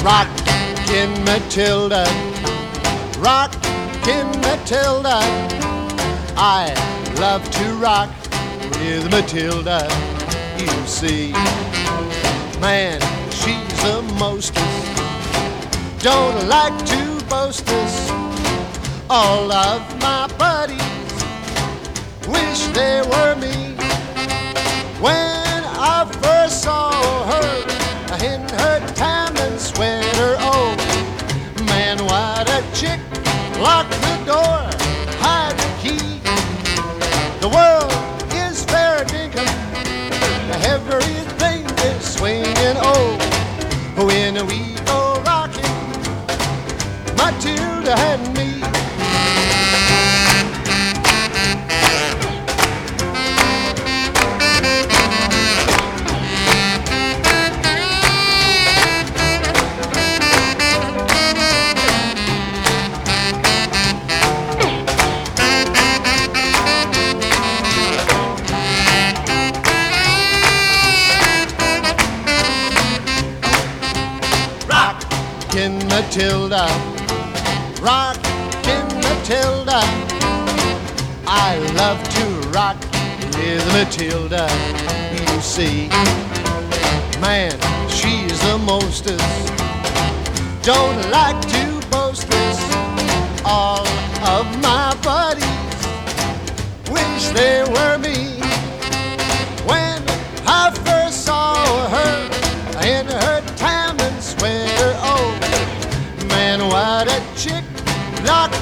Rockin' Matilda, rockin' Matilda. I love to rock with Matilda, you see. Man, she's the mostest, don't like to boast us. All of my buddies wish they were me. When I first saw her in her time and sweater, oh man, what a chick. Lock the door, hide the key. The world is fair dinkum, everything is swinging, oh. When we go rocking, Matilda and me. Rockin' Matilda, rockin' Matilda. I love to rock with Matilda, you see. Man, she's the mostest, don't like to boast us. All of my buddies wish they were me. When I first saw her in her time and sweater, oh man, what a chick. Lock